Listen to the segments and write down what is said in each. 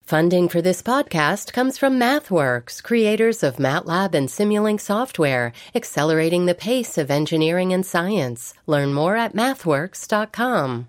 Funding for this podcast comes from MathWorks, creators of MATLAB and Simulink software, accelerating the pace of engineering and science. Learn more at mathworks.com.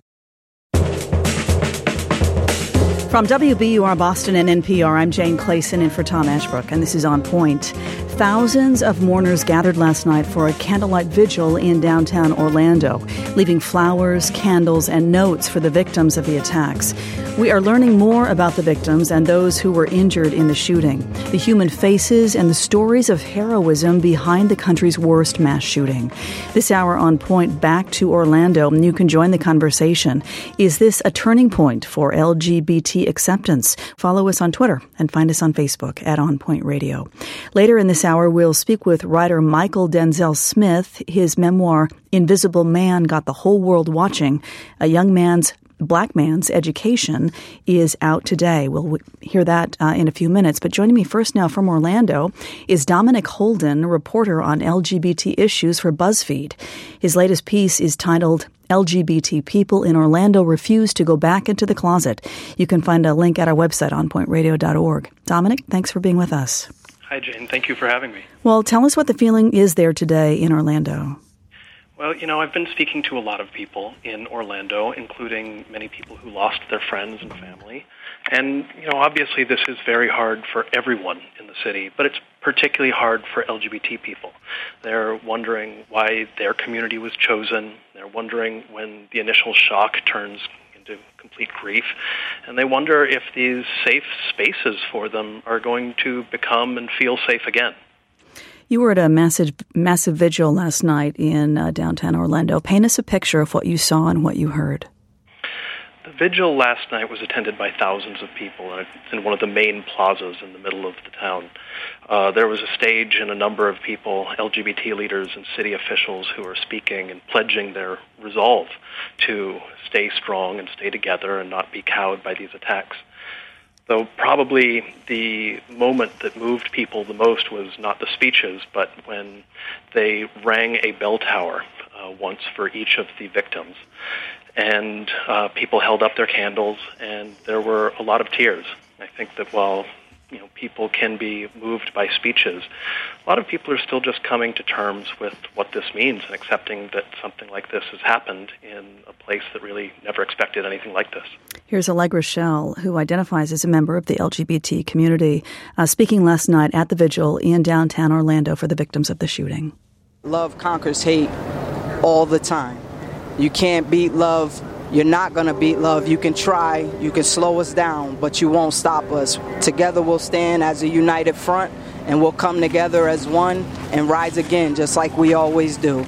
From WBUR Boston and NPR, I'm Jane Clayson in for Tom Ashbrook, and this is On Point. Thousands of mourners gathered last night for a candlelight vigil in downtown Orlando, leaving flowers, candles, and notes for the victims of the attacks. We are learning more about the victims and those who were injured in the shooting, the human faces and the stories of heroism behind the country's worst mass shooting. This hour On Point, back to Orlando, and you can join the conversation. Is this a turning point for LGBT acceptance? Follow us on Twitter and find us on Facebook at On Point Radio. Later in this hour, we'll speak with writer Michael Denzel Smith. His memoir, Invisible Man, got the whole world watching. Black man's education is out today. We'll hear that in a few minutes. But joining me first now from Orlando is Dominic Holden, a reporter on LGBT issues for BuzzFeed. His latest piece is titled LGBT People in Orlando Refuse to Go Back into the Closet. You can find a link at our website, onpointradio.org. Dominic, thanks for being with us. Hi, Jane. Thank you for having me. Well, tell us what the feeling is there today in Orlando. Well, I've been speaking to a lot of people in Orlando, including many people who lost their friends and family. And, obviously this is very hard for everyone in the city, but it's particularly hard for LGBT people. They're wondering why their community was chosen. They're wondering when the initial shock turns into complete grief. And they wonder if these safe spaces for them are going to become and feel safe again. You were at a massive vigil last night in downtown Orlando. Paint us a picture of what you saw and what you heard. The vigil last night was attended by thousands of people in one of the main plazas in the middle of the town. There was a stage and a number of people, LGBT leaders and city officials, who were speaking and pledging their resolve to stay strong and stay together and not be cowed by these attacks. Though probably the moment that moved people the most was not the speeches, but when they rang a bell tower once for each of the victims. And people held up their candles, and there were a lot of tears. I think that while people can be moved by speeches, a lot of people are still just coming to terms with what this means and accepting that something like this has happened in a place that really never expected anything like this. Here's Allegra Shell, who identifies as a member of the LGBT community, speaking last night at the vigil in downtown Orlando for the victims of the shooting. Love conquers hate all the time. You can't beat love. You're not going to beat love. You can try, you can slow us down, but you won't stop us. Together we'll stand as a united front, and we'll come together as one and rise again, just like we always do.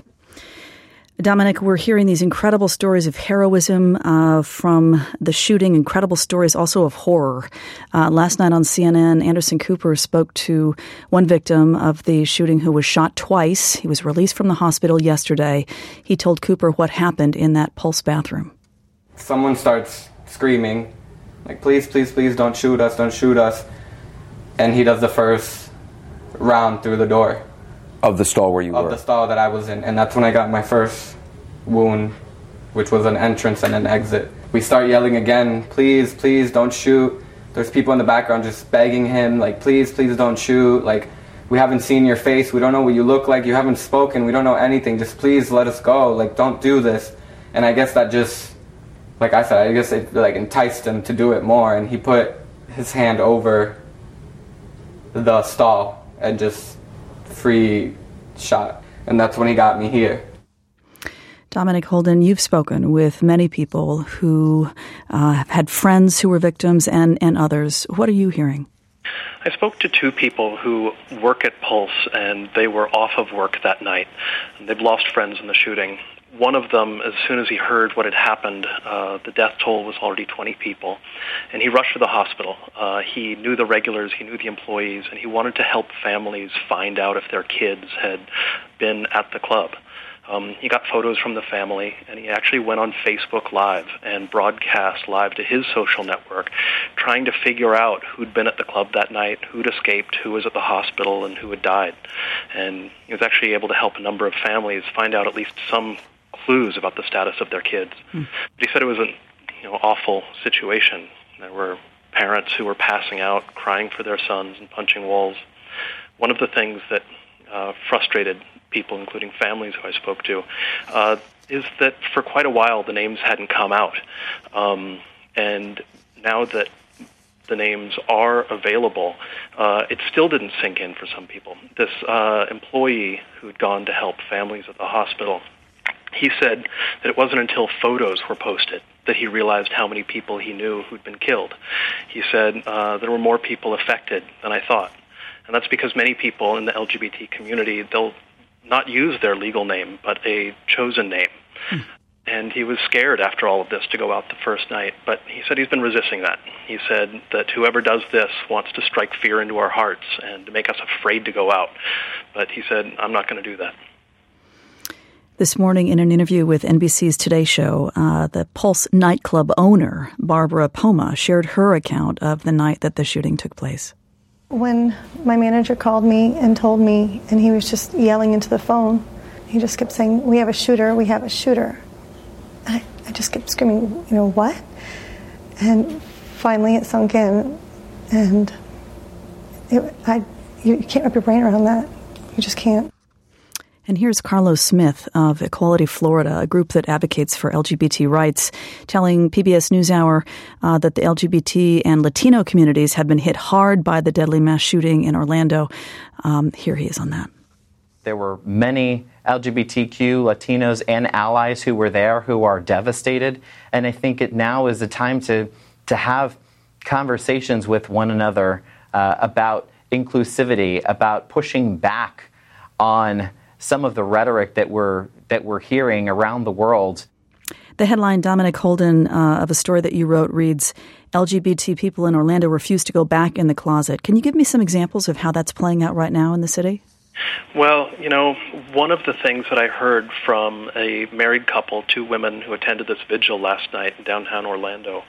Dominic, we're hearing these incredible stories of heroism from the shooting, incredible stories also of horror. Last night on CNN, Anderson Cooper spoke to one victim of the shooting who was shot twice. He was released from the hospital yesterday. He told Cooper what happened in that Pulse bathroom. Someone starts screaming, like, please, please, please, don't shoot us, don't shoot us. And he does the first round through the door. Of the stall where you were? Of the stall that I was in. And that's when I got my first wound, which was an entrance and an exit. We start yelling again, please, please, don't shoot. There's people in the background just begging him, like, please, please, don't shoot. Like, we haven't seen your face. We don't know what you look like. You haven't spoken. We don't know anything. Just please let us go. Like, don't do this. And I guess that just, like I said, I guess it enticed him to do it more. And he put his hand over the stall and just free shot. And that's when he got me here. Dominic Holden, you've spoken with many people who have had friends who were victims and others. What are you hearing? I spoke to two people who work at Pulse, and they were off of work that night. They've lost friends in the shooting. One of them, as soon as he heard what had happened, the death toll was already 20 people, and he rushed to the hospital. He knew the regulars, he knew the employees, and he wanted to help families find out if their kids had been at the club. He got photos from the family, and he actually went on Facebook Live and broadcast live to his social network, trying to figure out who'd been at the club that night, who'd escaped, who was at the hospital, and who had died. And he was actually able to help a number of families find out at least some clues about the status of their kids. But he said it was an awful situation. There were parents who were passing out, crying for their sons and punching walls. One of the things that frustrated people, including families who I spoke to, is that for quite a while the names hadn't come out. And now that the names are available, it still didn't sink in for some people. This employee who had gone to help families at the hospital, he said that it wasn't until photos were posted that he realized how many people he knew who'd been killed. He said, there were more people affected than I thought. And that's because many people in the LGBT community, they'll not use their legal name, but a chosen name. And he was scared after all of this to go out the first night, but he said he's been resisting that. He said that whoever does this wants to strike fear into our hearts and to make us afraid to go out. But he said, I'm not going to do that. This morning, in an interview with NBC's Today Show, the Pulse nightclub owner, Barbara Poma, shared her account of the night that the shooting took place. When my manager called me and told me, and he was just yelling into the phone, he just kept saying, we have a shooter, we have a shooter. I just kept screaming, what? And finally it sunk in, and you can't wrap your brain around that. You just can't. And here's Carlos Smith of Equality Florida, a group that advocates for LGBT rights, telling PBS NewsHour that the LGBT and Latino communities have been hit hard by the deadly mass shooting in Orlando. Here he is on that. There were many LGBTQ, Latinos, and allies who were there who are devastated. And I think it now is the time to have conversations with one another about inclusivity, about pushing back on some of the rhetoric that we're hearing around the world. The headline, Dominic Holden, of a story that you wrote reads, LGBT people in Orlando refuse to go back in the closet. Can you give me some examples of how that's playing out right now in the city? Well, one of the things that I heard from a married couple, two women who attended this vigil last night in downtown Orlando,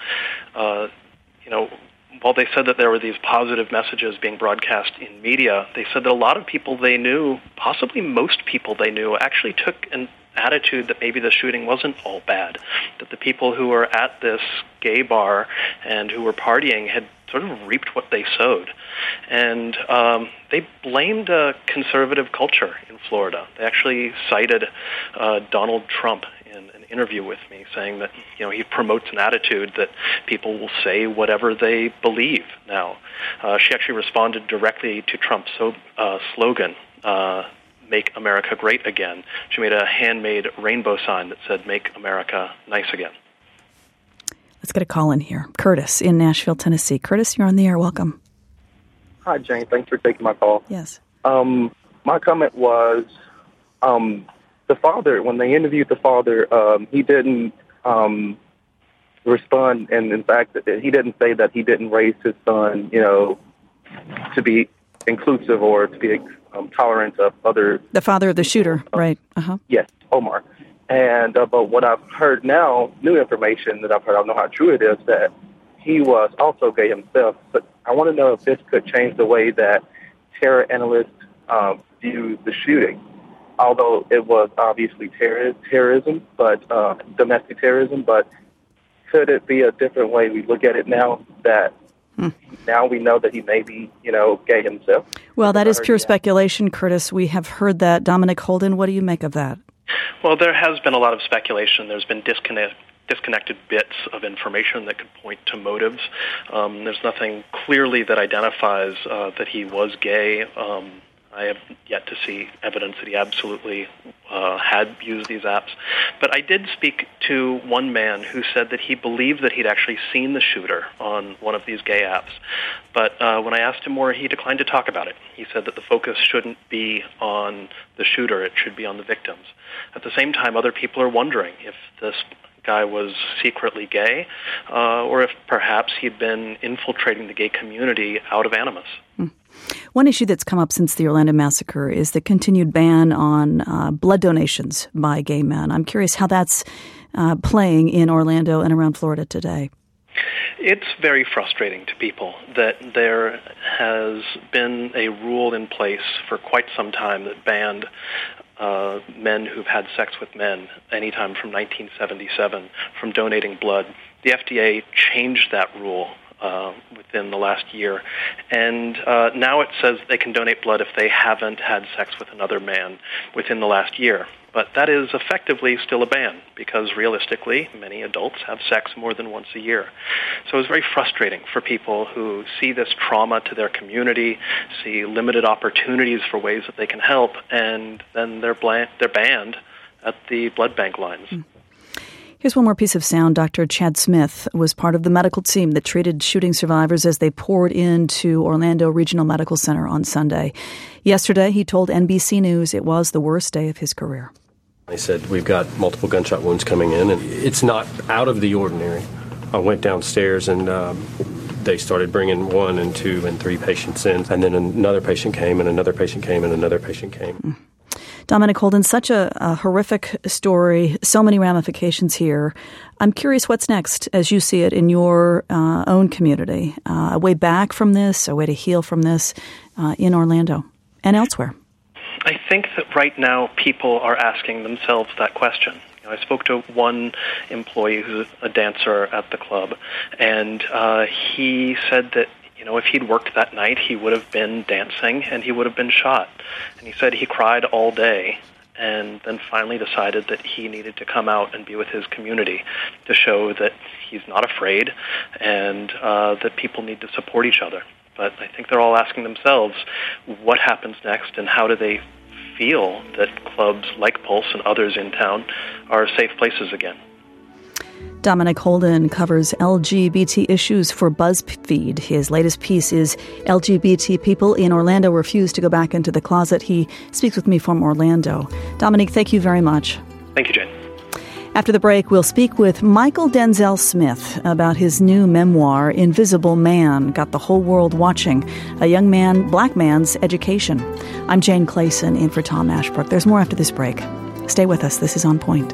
while they said that there were these positive messages being broadcast in media, they said that a lot of people they knew, possibly most people they knew, actually took an attitude that maybe the shooting wasn't all bad, that the people who were at this gay bar and who were partying had sort of reaped what they sowed. And they blamed a conservative culture in Florida. They actually cited Donald Trump in an interview with me, saying that he promotes an attitude that people will say whatever they believe now. She actually responded directly to Trump's slogan, Make America Great Again. She made a handmade rainbow sign that said, Make America Nice Again. Let's get a call in here. Curtis in Nashville, Tennessee. Curtis, you're on the air. Welcome. Hi, Jane. Thanks for taking my call. Yes. My comment was the father, when they interviewed the father, he didn't respond. And in fact, he didn't say that he didn't raise his son, to be inclusive or to be tolerant of other. The father of the shooter, right? Uh-huh. Yes, Omar. And but what I've heard now, new information that I've heard, I don't know how true it is, that he was also gay himself. But I want to know if this could change the way that terror analysts view the shooting. Although it was obviously terrorism, but domestic terrorism, but could it be a different way we look at it now that now we know that he may be, gay himself? Well, that is pure speculation, Curtis. We have heard that. Dominic Holden, what do you make of that? Well, there has been a lot of speculation. There's been disconnected bits of information that could point to motives. There's nothing clearly that identifies that he was gay. I have yet to see evidence that he absolutely had used these apps. But I did speak to one man who said that he believed that he'd actually seen the shooter on one of these gay apps. But when I asked him more, he declined to talk about it. He said that the focus shouldn't be on the shooter, it should be on the victims. At the same time, other people are wondering if this guy was secretly gay, or if perhaps he'd been infiltrating the gay community out of animus. One issue that's come up since the Orlando massacre is the continued ban on blood donations by gay men. I'm curious how that's playing in Orlando and around Florida today. It's very frustrating to people that there has been a rule in place for quite some time that banned men who've had sex with men anytime from 1977 from donating blood. The FDA changed that rule within the last year. And now it says they can donate blood if they haven't had sex with another man within the last year. But that is effectively still a ban because realistically, many adults have sex more than once a year. So it's very frustrating for people who see this trauma to their community, see limited opportunities for ways that they can help, and then they're banned at the blood bank lines. Here's one more piece of sound. Dr. Chad Smith was part of the medical team that treated shooting survivors as they poured into Orlando Regional Medical Center on Sunday. Yesterday, he told NBC News it was the worst day of his career. They said, we've got multiple gunshot wounds coming in, and it's not out of the ordinary. I went downstairs, and they started bringing 1 and 2 and 3 patients in, and then another patient came, and another patient came, and another patient came. Dominic Holden, such a horrific story, so many ramifications here. I'm curious what's next as you see it in your own community. A way back from this, a way to heal from this in Orlando and elsewhere. I think that right now people are asking themselves that question. I spoke to one employee who's a dancer at the club, and he said that if he'd worked that night, he would have been dancing and he would have been shot. And he said he cried all day and then finally decided that he needed to come out and be with his community to show that he's not afraid and that people need to support each other. But I think they're all asking themselves, what happens next and how do they feel that clubs like Pulse and others in town are safe places again? Dominic Holden covers LGBT issues for BuzzFeed. His latest piece is LGBT People in Orlando Refuse to Go Back into the Closet. He speaks with me from Orlando. Dominic, thank you very much. Thank you, Jane. After the break, we'll speak with Michael Denzel Smith about his new memoir, Invisible Man, Got the Whole World Watching, a young black man's education. I'm Jane Clayson in for Tom Ashbrook. There's more after this break. Stay with us. This is On Point.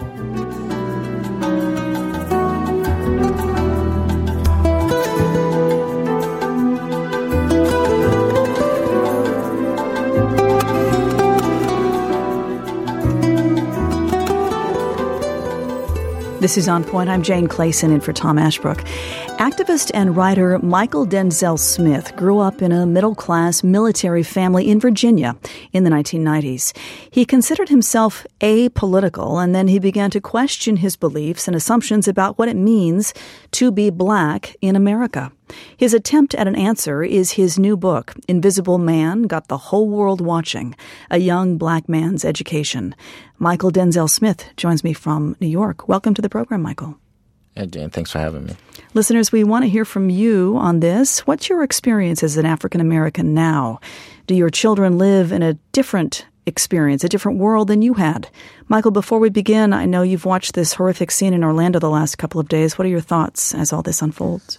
This is On Point. I'm Jane Clayson in for Tom Ashbrook. Activist and writer Michael Denzel Smith grew up in a middle-class military family in Virginia in the 1990s. He considered himself apolitical, and then he began to question his beliefs and assumptions about what it means to be black in America. His attempt at an answer is his new book, Invisible Man, Got the Whole World Watching, a young black man's education. Michael Denzel Smith joins me from New York. Welcome to the program, Michael. Hey, Jane. Thanks for having me. Listeners, we want to hear from you on this. What's your experience as an African-American now? Do your children live in a different experience, a different world than you had? Michael, before we begin, I know you've watched this horrific scene in Orlando the last couple of days. What are your thoughts as all this unfolds?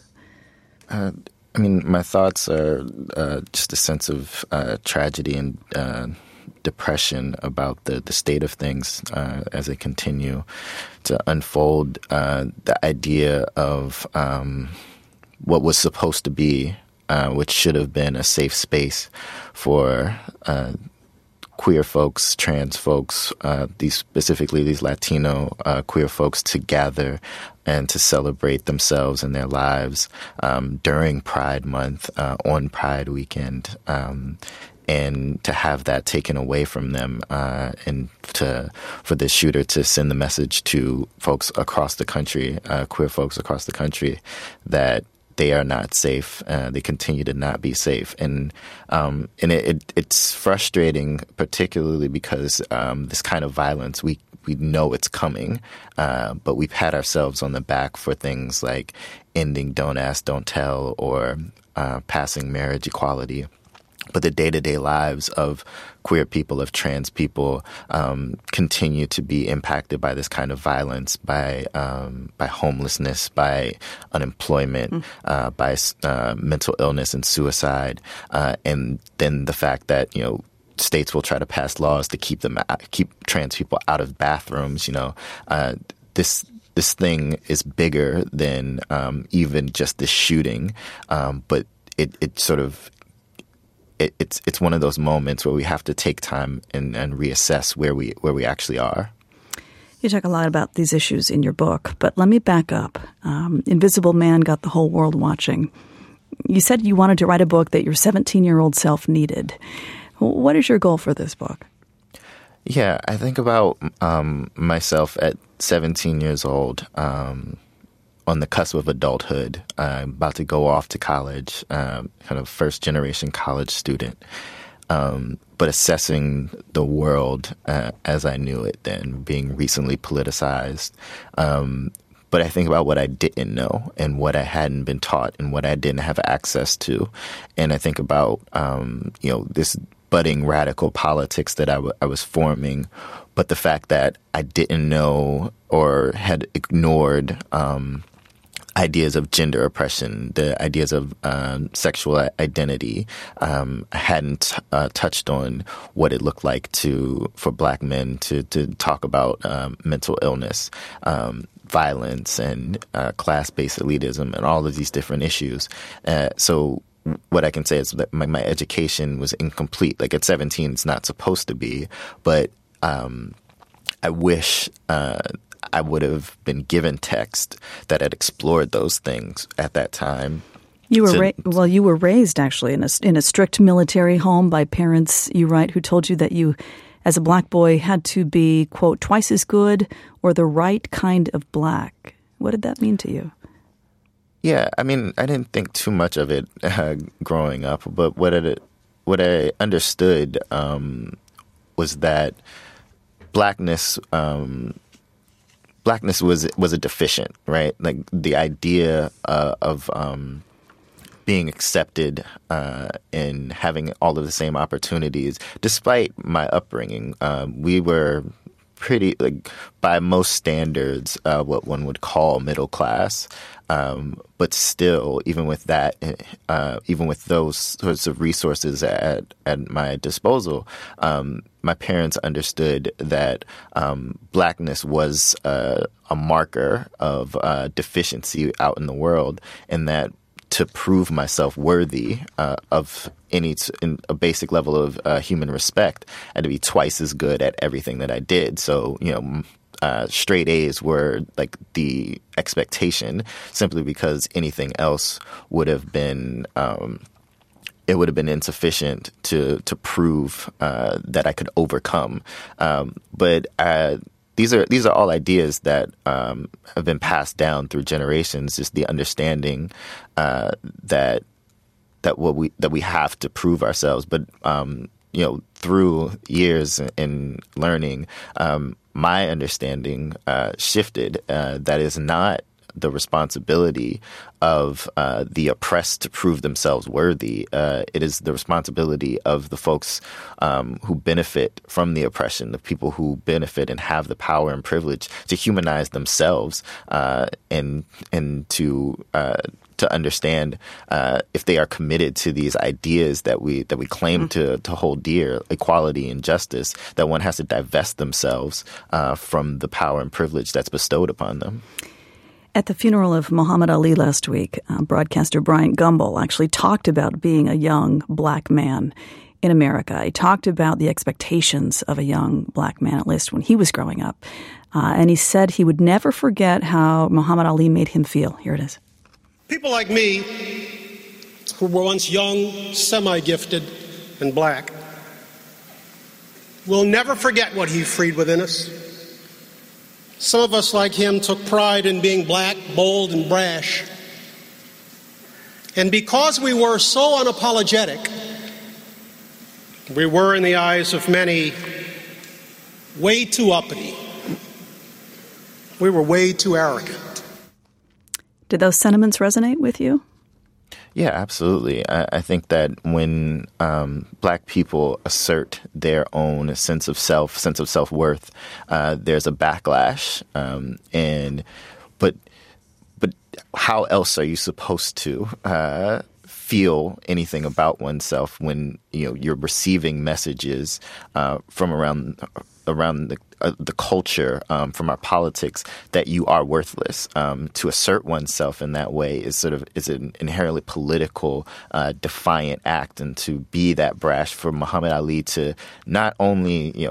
My thoughts are just a sense of tragedy and depression about the state of things as they continue to unfold. The idea of what was supposed to be, which should have been a safe space for queer folks, trans folks, specifically these Latino queer folks to gather and to celebrate themselves and their lives during Pride Month, on Pride Weekend, and to have that taken away from them, and for the shooter to send the message to folks across the country, queer folks across the country, that they are not safe. They continue to not be safe, and it's frustrating, particularly because this kind of violence, we know it's coming, but we pat ourselves on the back for things like ending Don't Ask, Don't Tell, or passing marriage equality. But the day-to-day lives of queer people, of trans people, continue to be impacted by this kind of violence, by homelessness, by unemployment, by mental illness and suicide, and then the fact that states will try to pass laws to keep trans people out of bathrooms. This thing is bigger than even just the shooting, but it sort of. It's one of those moments where we have to take time and reassess where we actually are. You talk a lot about these issues in your book, but let me back up. Invisible Man got the whole world watching. You said you wanted to write a book that your 17-year-old self needed. What is your goal for this book? Yeah, I think about myself at 17 years old, on the cusp of adulthood, about to go off to college, kind of first-generation college student, but assessing the world as I knew it then, being recently politicized. But I think about what I didn't know and what I hadn't been taught and what I didn't have access to. And I think about, this budding radical politics that I was forming, but the fact that I didn't know or had ignored ideas of gender oppression, the ideas of sexual identity. I hadn't touched on what it looked like for Black men to talk about mental illness, violence, and class-based elitism, and all of these different issues. So what I can say is that my education was incomplete. Like at 17, it's not supposed to be, but I wish I would have been given text that had explored those things at that time. You were raised actually in a strict military home by parents, you write, who told you that you, as a Black boy, had to be, quote, twice as good or the right kind of Black. What did that mean to you? Yeah, I mean, I didn't think too much of it growing up, but what I understood was that Blackness was a deficient, right? Like the idea of being accepted and having all of the same opportunities, despite my upbringing, we were pretty, like, by most standards, what one would call middle class. But still, even with that, even with those sorts of resources at my disposal, my parents understood that Blackness was a marker of deficiency out in the world, and that to prove myself worthy of a basic level of human respect, I had to be twice as good at everything that I did. So, straight A's were like the expectation, simply because anything else would have been insufficient to prove that I could overcome. But these are all ideas that have been passed down through generations. Just the understanding that we have to prove ourselves, but through years in learning, my understanding shifted. That is not the responsibility of the oppressed to prove themselves worthy. It is the responsibility of the folks who benefit from the oppression, the people who benefit and have the power and privilege to humanize themselves and to understand if they are committed to these ideas that we claim to hold dear, equality and justice, that one has to divest themselves from the power and privilege that's bestowed upon them. At the funeral of Muhammad Ali last week, broadcaster Bryant Gumbel actually talked about being a young Black man in America. He talked about the expectations of a young Black man, at least when he was growing up. And he said he would never forget how Muhammad Ali made him feel. Here it is. People like me, who were once young, semi-gifted, and Black, will never forget what he freed within us. Some of us, like him, took pride in being Black, bold, and brash. And because we were so unapologetic, we were, in the eyes of many, way too uppity. We were way too arrogant. Did those sentiments resonate with you? Yeah, absolutely. I think that when Black people assert their own sense of self-worth, there's a backlash. But how else are you supposed to feel anything about oneself when you're receiving messages from around the culture, from our politics, that you are worthless? To assert oneself in that way is an inherently political, defiant act, and to be that brash for Muhammad Ali to not only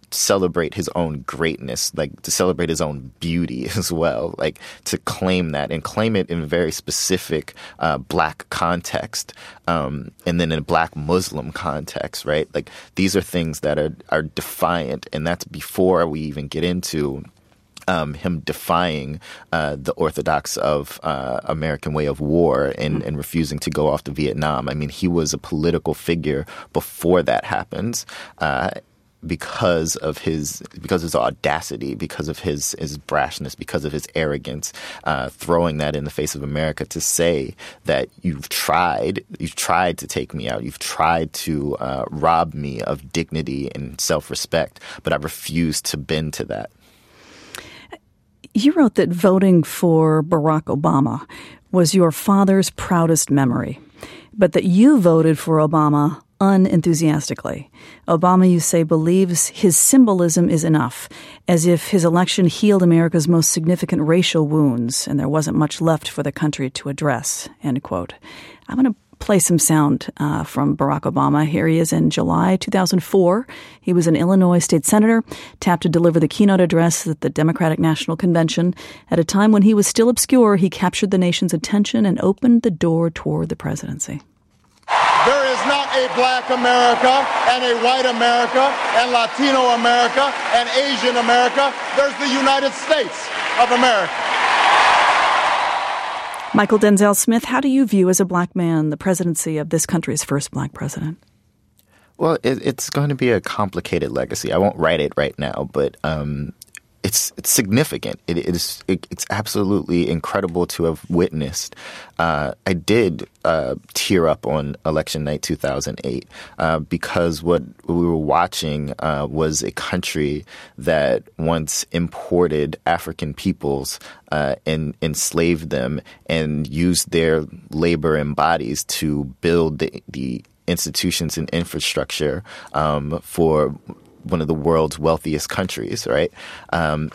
celebrate his own greatness, like to celebrate his own beauty as well, like to claim that and claim it in a very specific Black context, and then in a Black Muslim context, right? Like these are things that are defiant, and that's before we even get into him defying the orthodox of American way of war and refusing to go off to Vietnam. I mean, he was a political figure before that happens. Because of his audacity, because of his brashness, because of his arrogance, throwing that in the face of America to say that you've tried to take me out, you've tried to rob me of dignity and self-respect, but I refuse to bend to that. You wrote that voting for Barack Obama was your father's proudest memory, but that you voted for Obama unenthusiastically. Obama, you say, believes his symbolism is enough, as if his election healed America's most significant racial wounds and there wasn't much left for the country to address, end quote. I'm going to play some sound from Barack Obama. Here he is in July 2004. He was an Illinois state senator, tapped to deliver the keynote address at the Democratic National Convention. At a time when he was still obscure, he captured the nation's attention and opened the door toward the presidency. There is not a Black America and a white America and Latino America and Asian America. There's the United States of America. Michael Denzel Smith, how do you view as a Black man the presidency of this country's first Black president? Well, it's going to be a complicated legacy. I won't write it right now, but it's significant. It's absolutely incredible to have witnessed. I did tear up on election night 2008 because what we were watching was a country that once imported African peoples and enslaved them and used their labor and bodies to build the institutions and infrastructure for one of the world's wealthiest countries, right? And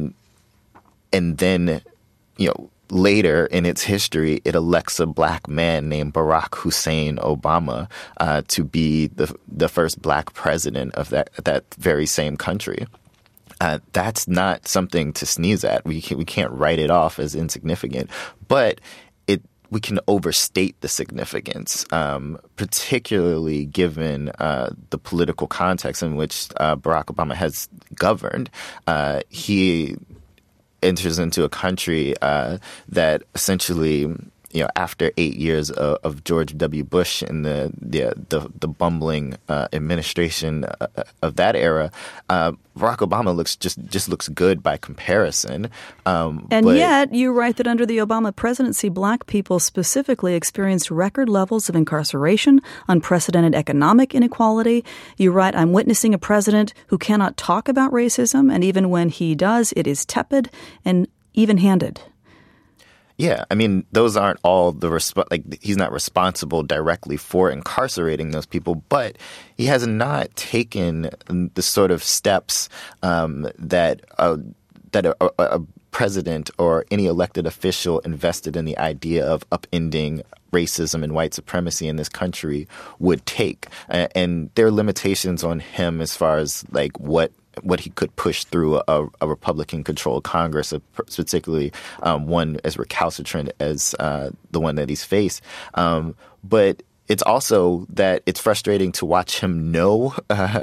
then, later in its history, it elects a Black man named Barack Hussein Obama to be the first Black president of that very same country. That's not something to sneeze at. We can't write it off as insignificant, but we can overstate the significance, particularly given the political context in which Barack Obama has governed. He enters into a country that essentially, after 8 years of George W. Bush and the bumbling administration of that era, Barack Obama just looks good by comparison. Yet, you write that under the Obama presidency, Black people specifically experienced record levels of incarceration, unprecedented economic inequality. You write, I'm witnessing a president who cannot talk about racism, and even when he does, it is tepid and even-handed. Yeah, I mean, those aren't all he's not responsible directly for incarcerating those people, but he has not taken the sort of steps that a president or any elected official invested in the idea of upending racism and white supremacy in this country would take. And there are limitations on him as far as what he could push through a Republican-controlled Congress, particularly one as recalcitrant as the one that he's faced. But it's also that it's frustrating to watch him know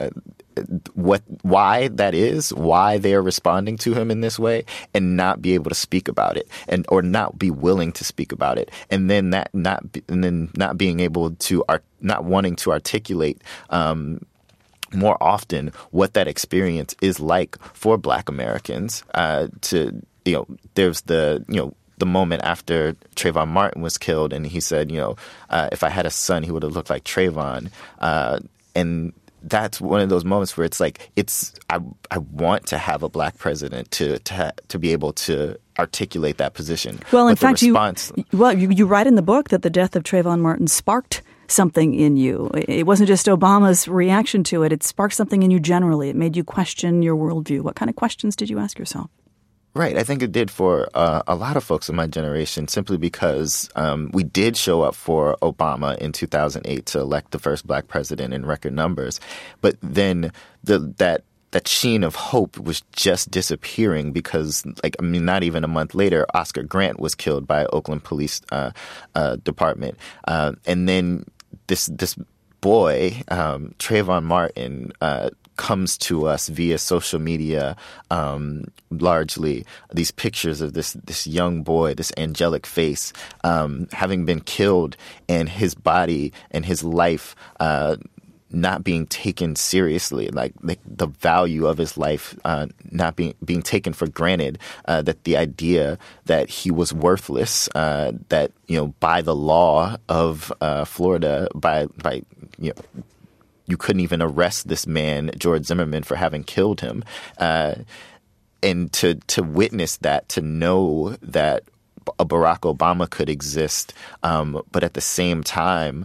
why that is, why they are responding to him in this way, and not be able to speak about it, or not be willing to speak about it, and then not being able to not wanting to articulate more often what that experience is like for Black Americans. There's the moment after Trayvon Martin was killed, and he said, if I had a son, he would have looked like Trayvon. And that's one of those moments where it's like, I want to have a Black president to be able to articulate that position. Well, in fact, you write in the book that the death of Trayvon Martin sparked something in you. It wasn't just Obama's reaction to it. It sparked something in you generally. It made you question your worldview. What kind of questions did you ask yourself? Right. I think it did for a lot of folks in my generation, simply because we did show up for Obama in 2008 to elect the first Black president in record numbers. But then that that sheen of hope was just disappearing because, not even a month later, Oscar Grant was killed by Oakland Police Department. And then this boy, Trayvon Martin, comes to us via social media, largely these pictures of this young boy, this angelic face, having been killed, and his body and his life not being taken seriously, like the value of his life not being taken for granted, that the idea that he was worthless, that by the law of Florida, by you couldn't even arrest this man, George Zimmerman, for having killed him. And to witness that, to know that a Barack Obama could exist, but at the same time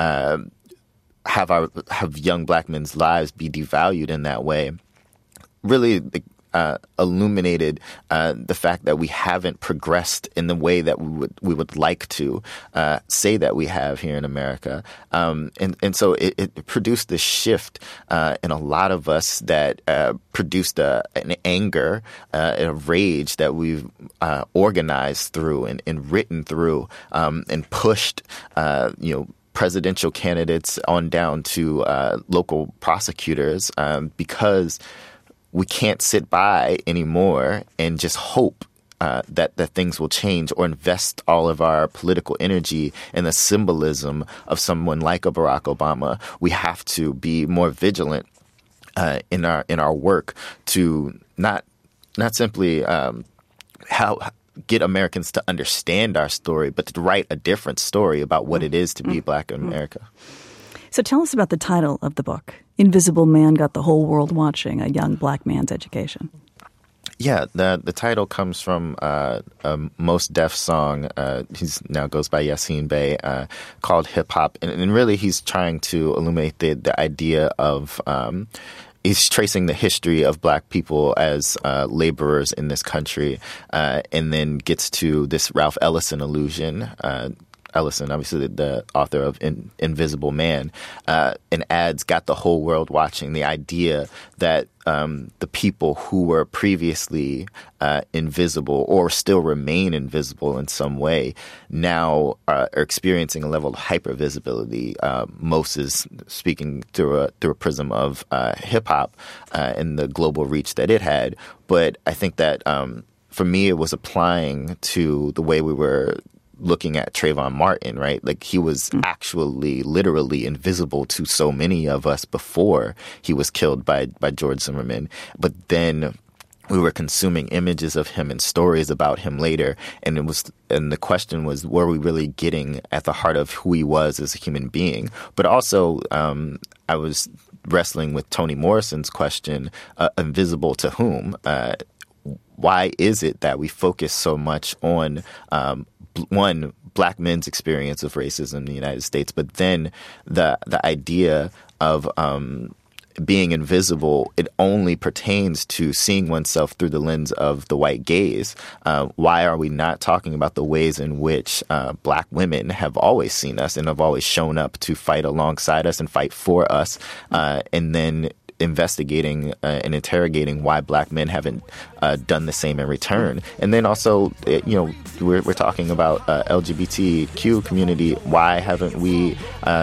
have young black men's lives be devalued in that way, really illuminated the fact that we haven't progressed in the way that we would like to say that we have here in America, and so it produced this shift in a lot of us that produced an anger, a rage that we've organized through and written through, and pushed presidential candidates on down to local prosecutors, because we can't sit by anymore and just hope that things will change, or invest all of our political energy in the symbolism of someone like a Barack Obama. We have to be more vigilant in our work to not simply get Americans to understand our story, but to write a different story about what it is to be black in America. So tell us about the title of the book, Invisible Man Got the Whole World Watching, A Young Black Man's Education. Yeah, the title comes from a Mos Def song. He now goes by Yasin Bey, called Hip Hop. And really he's trying to illuminate the idea of he's tracing the history of black people as laborers in this country, and then gets to this Ralph Ellison allusion. Ellison, obviously the author of Invisible Man, and adds got the whole world watching. The idea that the people who were previously invisible or still remain invisible in some way now are experiencing a level of hypervisibility. Mos is speaking through a prism of hip hop and the global reach that it had. But I think that for me, it was applying to the way we were looking at Trayvon Martin, right? Like he was actually literally invisible to so many of us before he was killed by George Zimmerman. But then we were consuming images of him and stories about him later. And the question was, were we really getting at the heart of who he was as a human being? But also, I was wrestling with Toni Morrison's question, invisible to whom? Why is it that we focus so much on one, black men's experience of racism in the United States, but then the idea of being invisible, it only pertains to seeing oneself through the lens of the white gaze. Why are we not talking about the ways in which black women have always seen us and have always shown up to fight alongside us and fight for us, and then investigating and interrogating why black men haven't done the same in return. And then also, we're talking about LGBTQ community. Why have we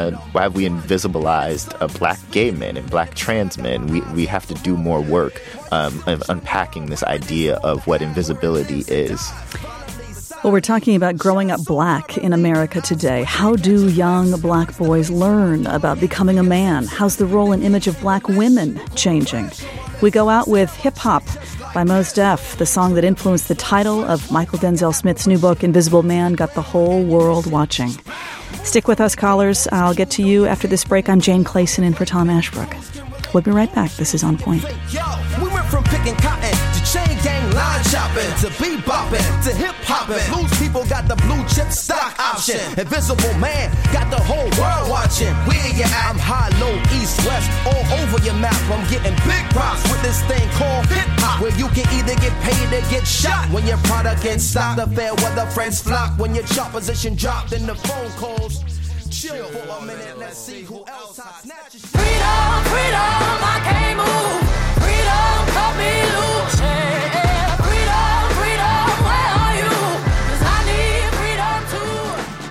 invisibilized black gay men and black trans men? We have to do more work of unpacking this idea of what invisibility is. Well, we're talking about growing up black in America today. How do young black boys learn about becoming a man? How's the role and image of black women changing? We go out with Hip Hop by Mos Def, the song that influenced the title of Michael Denzel Smith's new book, Invisible Man Got the Whole World Watching. Stick with us, callers. I'll get to you after this break. I'm Jane Clayson in for Tom Ashbrook. We'll be right back. This is On Point. Yo, we went from picking cotton to chain gang line chopping to bebopping to hip hopping. Blues people got the blue chip stock option. Invisible man got the whole world watching. Where you at? I'm high, low, east, west, all over your map. I'm getting big props with this thing called hip hop, where you can either get paid or get shot when your product gets stopped. The fair weather friends flock when your chart position dropped in the phone calls. Chill for a minute, let's see who else hot snatches. Freedom, freedom, I can't move. Freedom.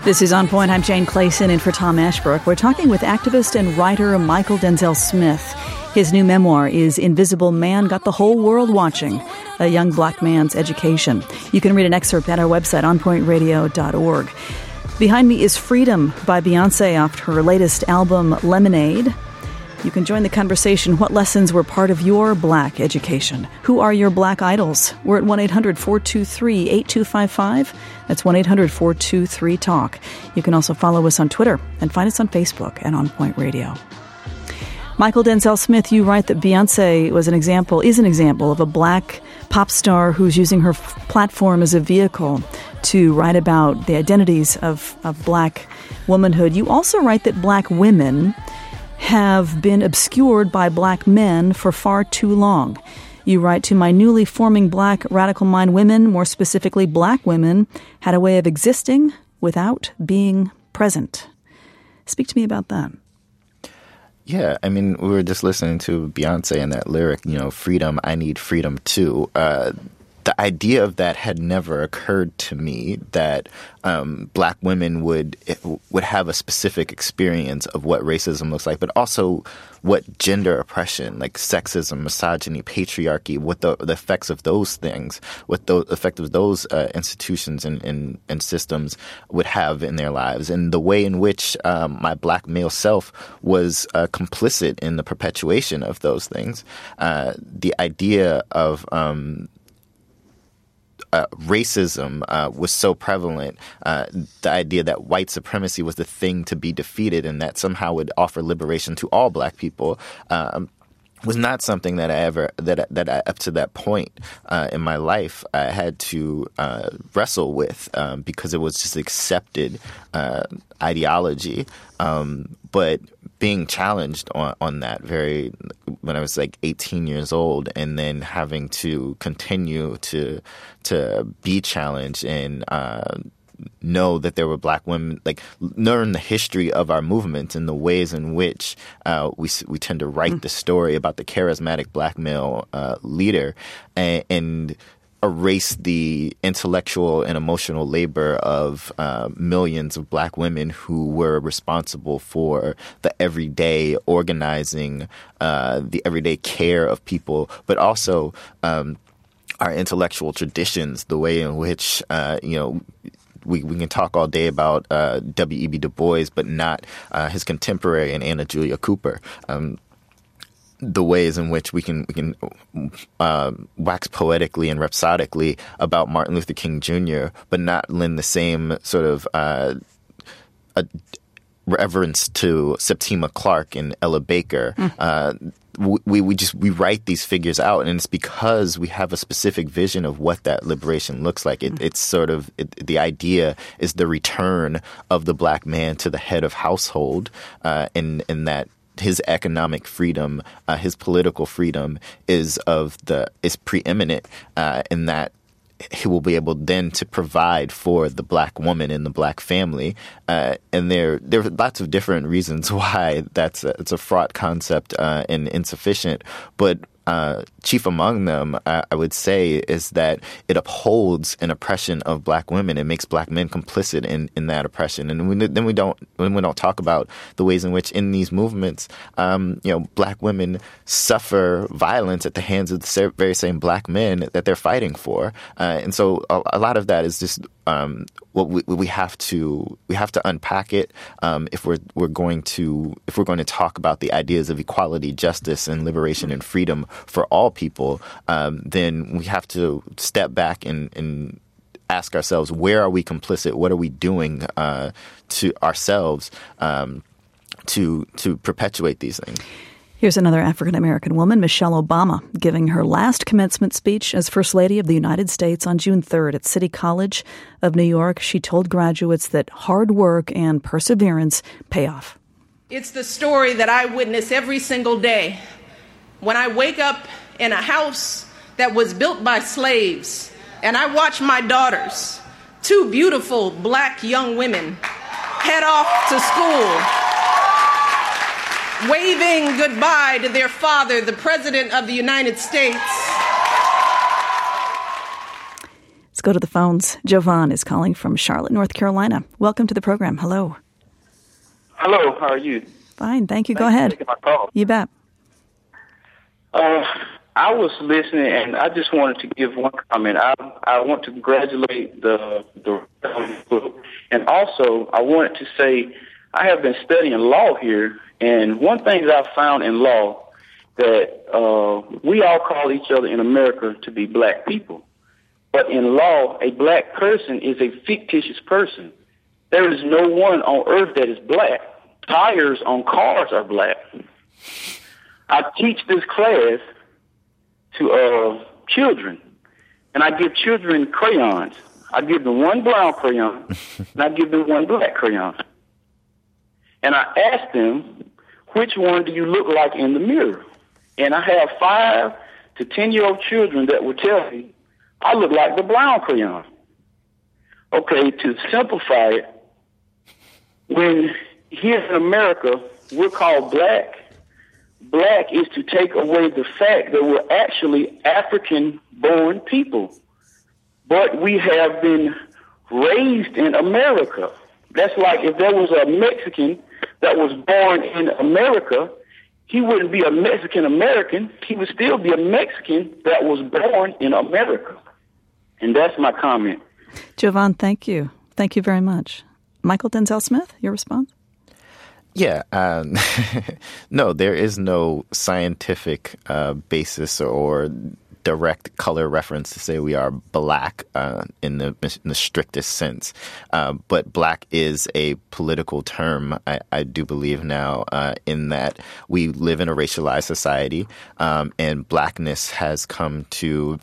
This is On Point. I'm Jane Clayson in for Tom Ashbrook. We're talking with activist and writer Michael Denzel Smith. His new memoir is Invisible Man Got the Whole World Watching, a young black man's education. You can read an excerpt at our website, onpointradio.org. Behind me is Freedom by Beyonce off her latest album, Lemonade. You can join the conversation. What lessons were part of your black education? Who are your black idols? We're at 1-800-423-8255. That's 1-800-423-TALK. You can also follow us on Twitter and find us on Facebook at On Point Radio. Michael Denzel Smith, you write that Beyonce is an example of a black pop star who's using her platform as a vehicle to write about the identities of black womanhood. You also write that black women have been obscured by black men for far too long. You write, to my newly forming black radical mind, women, more specifically black women, had a way of existing without being present. Speak to me about that. Yeah, I mean, we were just listening to Beyonce and that lyric, freedom, I need freedom too. The idea of that had never occurred to me, that black women would have a specific experience of what racism looks like, but also what gender oppression, like sexism, misogyny, patriarchy, what the effects of those things, what the effect of those institutions and systems would have in their lives, and the way in which my black male self was complicit in the perpetuation of those things. The idea of racism was so prevalent, the idea that white supremacy was the thing to be defeated and that somehow would offer liberation to all black people was not something that I up to that point in my life I had to wrestle with because it was just accepted ideology. But being challenged on that when I was like 18 years old, and then having to continue to be challenged and know that there were black women, like learn the history of our movement and the ways in which we tend to write the story about the charismatic black male leader and erase the intellectual and emotional labor of millions of black women who were responsible for the everyday organizing, the everyday care of people, but also our intellectual traditions, the way in which, we can talk all day about W.E.B. Du Bois, but not his contemporary and Anna Julia Cooper. The ways in which we can wax poetically and rhapsodically about Martin Luther King Jr., but not lend the same sort of reverence to Septima Clark and Ella Baker. We write these figures out, and it's because we have a specific vision of what that liberation looks like. It's sort of the idea is the return of the black man to the head of household, in that his economic freedom, his political freedom is preeminent, in that he will be able then to provide for the black woman and the black family. And there are lots of different reasons why it's a fraught concept and insufficient. But chief among them, I would say, is that it upholds an oppression of black women. It makes black men complicit in that oppression. And when we don't talk about the ways in which in these movements, black women suffer violence at the hands of the very same black men that they're fighting for. And so a lot of that is just what we have to unpack it if we're going to talk about the ideas of equality, justice, and liberation and freedom for all people. Then we have to step back and ask ourselves, where are we complicit? What are we doing to ourselves to perpetuate these things? Here's another African-American woman, Michelle Obama, giving her last commencement speech as First Lady of the United States on June 3rd at City College of New York. She told graduates that hard work and perseverance pay off. It's the story that I witness every single day when I wake up in a house that was built by slaves and I watch my daughters, two beautiful black young women, head off to school, waving goodbye to their father, the President of the United States. Let's go to the phones. Jovan is calling from Charlotte, North Carolina. Welcome to the program. Hello. Hello, how are you? Fine, thank you. Go ahead. Thanks for taking my call. You bet. I was listening, and I just wanted to give one comment. I want to congratulate the book, and also I wanted to say I have been studying law here, and one thing that I've found in law that we all call each other in America to be black people, but in law, a black person is a fictitious person. There is no one on earth that is black. Tires on cars are black. I teach this class to children, and I give children crayons. I give them one brown crayon, and I give them one black crayon. And I ask them, which one do you look like in the mirror? And I have 5 to 10-year-old children that will tell me, I look like the brown crayon. Okay, to simplify it, when here in America, we're called black. Black is to take away the fact that we're actually African-born people. But we have been raised in America. That's like if there was a Mexican that was born in America, he wouldn't be a Mexican-American. He would still be a Mexican that was born in America. And that's my comment. Jovan, thank you. Thank you very much. Michael Denzel Smith, your response? Yeah. No, there is no scientific basis or direct color reference to say we are black in the strictest sense. But black is a political term, I do believe now, in that we live in a racialized society, and blackness has come to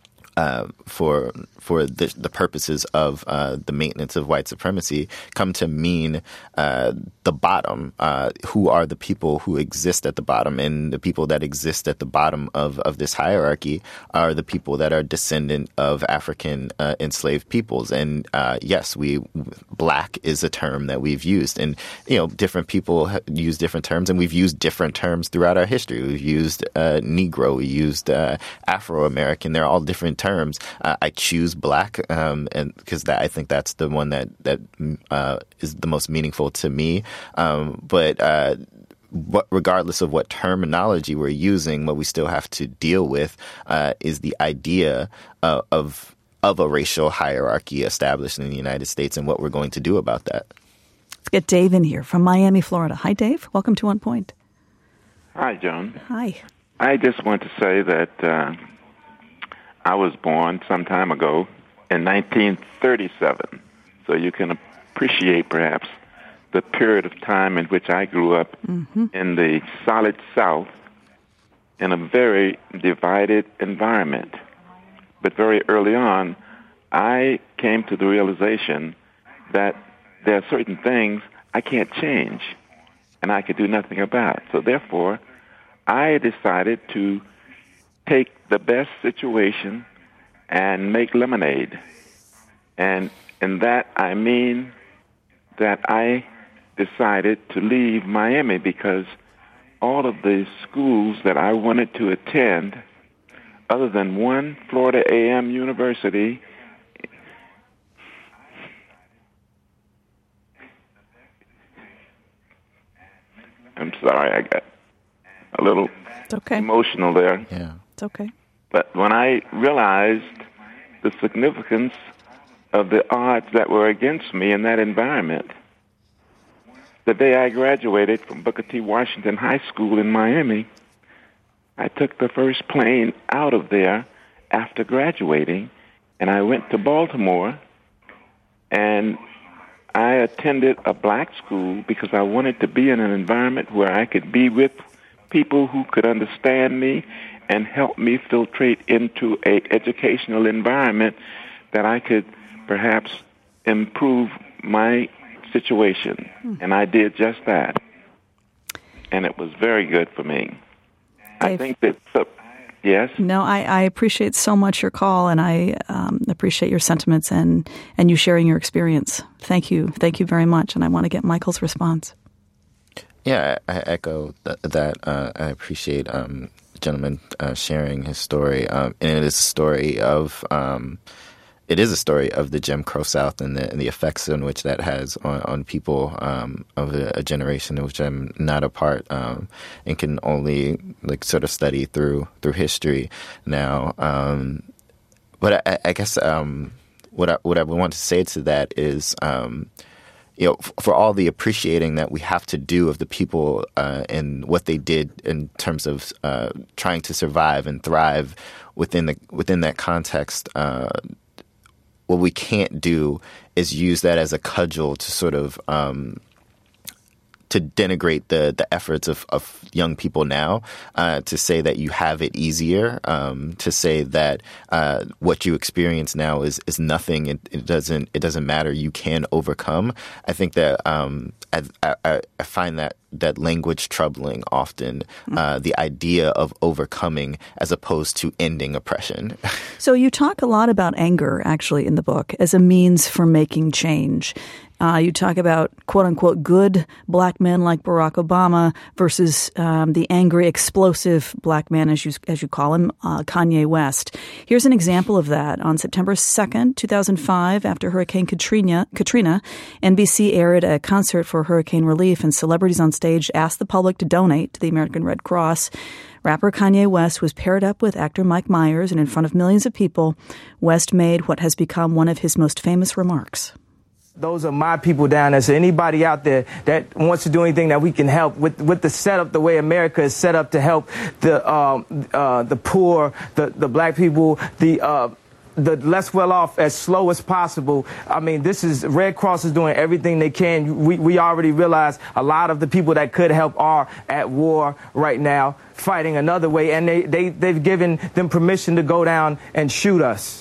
for the purposes of the maintenance of white supremacy, come to mean the bottom. Who are the people who exist at the bottom? And the people that exist at the bottom of this hierarchy are the people that are descendant of African enslaved peoples. And yes, black is a term that we've used, and different people use different terms, and we've used different terms throughout our history. We've used Negro, we used Afro-American. They're all different terms. I choose black, and because I think that's the one that is the most meaningful to me. But regardless of what terminology we're using, what we still have to deal with is the idea of a racial hierarchy established in the United States, and what we're going to do about that. Let's get Dave in here from Miami, Florida. Hi, Dave. Welcome to On Point. Hi, Joan. Hi. I just want to say that I was born some time ago in 1937, so you can appreciate perhaps the period of time in which I grew up in the solid South in a very divided environment. But very early on, I came to the realization that there are certain things I can't change, and I could do nothing about. So therefore, I decided to take the best situation and make lemonade. And in that, I mean that I decided to leave Miami because all of the schools that I wanted to attend, other than one Florida A&M University, I'm sorry, I got a little emotional there. Yeah. It's okay. But when I realized the significance of the odds that were against me in that environment, the day I graduated from Booker T. Washington High School in Miami, I took the first plane out of there after graduating, and I went to Baltimore, and I attended a black school because I wanted to be in an environment where I could be with people who could understand me and help me filtrate into an educational environment that I could perhaps improve my situation. And I did just that. And it was very good for me. Dave. I think that, yes? No, I appreciate so much your call, and I appreciate your sentiments and you sharing your experience. Thank you. Thank you very much. And I want to get Michael's response. Yeah, I echo that. I appreciate the gentleman sharing his story. And it is a story of it is a story of the Jim Crow South and the effects in which that has on people of a generation of which I'm not a part, and can only like sort of study through history now. But I guess what I would want to say to that is, for all the appreciating that we have to do of the people and what they did in terms of trying to survive and thrive within that context. What we can't do is use that as a cudgel to sort of to denigrate the efforts of young people now, to say that you have it easier, to say that what you experience now is nothing. It doesn't matter. You can overcome. I think that I find that language troubling often, the idea of overcoming as opposed to ending oppression. So you talk a lot about anger, actually, in the book as a means for making change. You talk about, quote unquote, good black men like Barack Obama versus the angry, explosive black man, as you call him, Kanye West. Here's an example of that. On September 2nd, 2005, after Hurricane Katrina, NBC aired a concert for hurricane relief, and celebrities on stage asked the public to donate to the American Red Cross. Rapper Kanye West was paired up with actor Mike Myers, and in front of millions of people, West made what has become one of his most famous remarks. Those are my people down there. So anybody out there that wants to do anything that we can help with the setup, the way America is set up to help the poor, the black people, the less well off as slow as possible. I mean, Red Cross is doing everything they can. We already realize a lot of the people that could help are at war right now, fighting another way, and they've given them permission to go down and shoot us.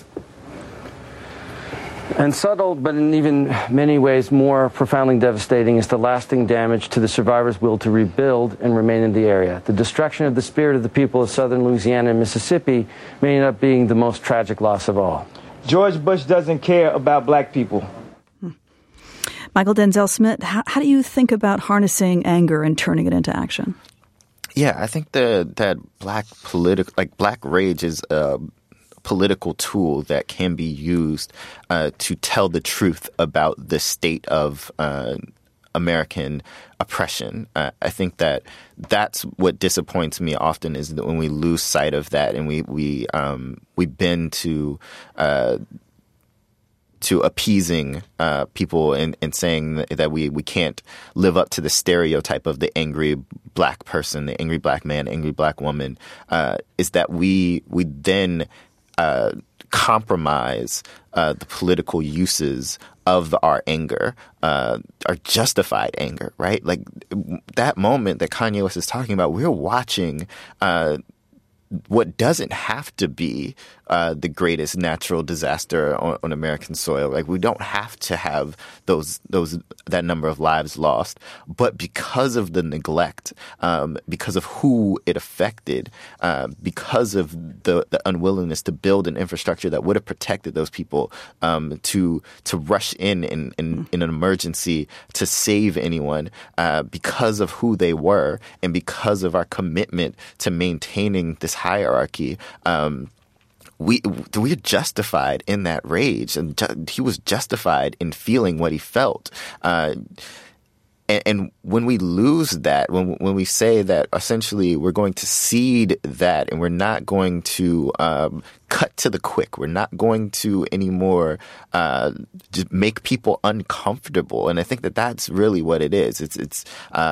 And subtle, but in even many ways more profoundly devastating, is the lasting damage to the survivors' will to rebuild and remain in the area. The destruction of the spirit of the people of southern Louisiana and Mississippi may end up being the most tragic loss of all. George Bush doesn't care about black people. Michael Denzel Smith, how do you think about harnessing anger and turning it into action? Yeah, I think that black rage is political tool that can be used to tell the truth about the state of American oppression. I think that's what disappoints me often, is that when we lose sight of that and we bend to appeasing people and saying that we can't live up to the stereotype of the angry black person, the angry black man, angry black woman, is that we then compromise the political uses of our anger, our justified anger, right? Like that moment that Kanye West is talking about, we're watching what doesn't have to be the greatest natural disaster on American soil. Like we don't have to have that number of lives lost, but because of the neglect, because of who it affected, because of the unwillingness to build an infrastructure that would have protected those people, to rush in an emergency to save anyone, because of who they were and because of our commitment to maintaining this hierarchy. We're justified in that rage, and he was justified in feeling what he felt. And when we lose that, when we say that essentially we're going to cede that and we're not going to cut to the quick, we're not going to anymore just make people uncomfortable. And I think that that's really what it is. It's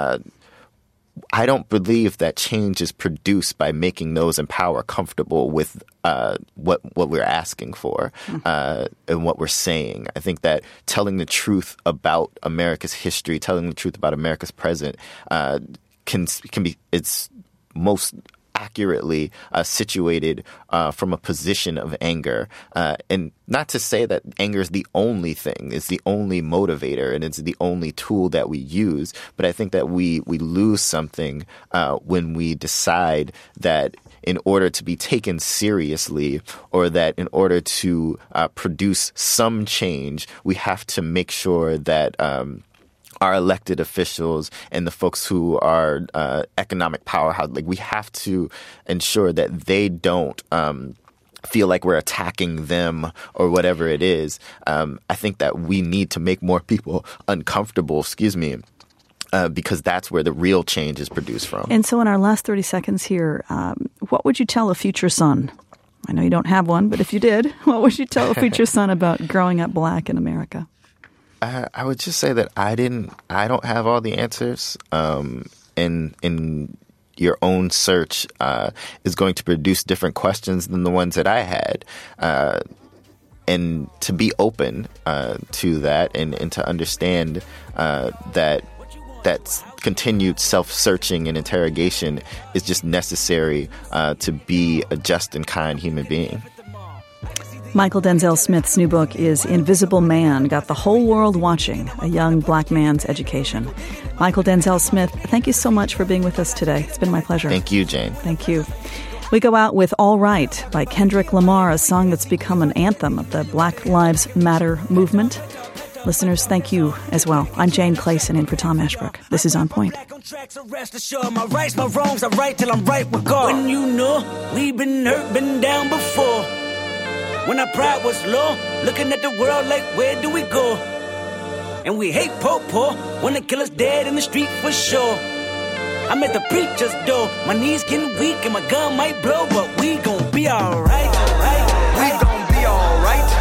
I don't believe that change is produced by making those in power comfortable with what we're asking for and what we're saying. I think that telling the truth about America's history, telling the truth about America's present, can be it's most accurately situated from a position of anger. And not to say that anger is the only thing, it's the only motivator, and it's the only tool that we use. But I think that we lose something when we decide that in order to be taken seriously, or that in order to produce some change, we have to make sure that our elected officials and the folks who are economic powerhouse, like we have to ensure that they don't feel like we're attacking them or whatever it is. I think that we need to make more people uncomfortable, because that's where the real change is produced from. And so in our last 30 seconds here, what would you tell a future son? I know you don't have one, but if you did, what would you tell a future son about growing up black in America? I would just say that I don't have all the answers. In your own search is going to produce different questions than the ones that I had. And to be open to that and to understand that continued self-searching and interrogation is just necessary to be a just and kind human being. Michael Denzel Smith's new book is Invisible Man, Got the Whole World Watching, A Young Black Man's Education. Michael Denzel Smith, thank you so much for being with us today. It's been my pleasure. Thank you, Jane. Thank you. We go out with All Right by Kendrick Lamar, a song that's become an anthem of the Black Lives Matter movement. Listeners, thank you as well. I'm Jane Clayson in for Tom Ashbrook. This is On Point. Rest assured, my rights, my wrongs, I right till I'm right with God. When you know we've been hurt, been down before. When our pride was low, looking at the world like, where do we go? And we hate po-po, wanna kill us dead in the street for sure. I'm at the preacher's door, my knees getting weak and my gun might blow, but we gon' be alright, right? We gon' be alright.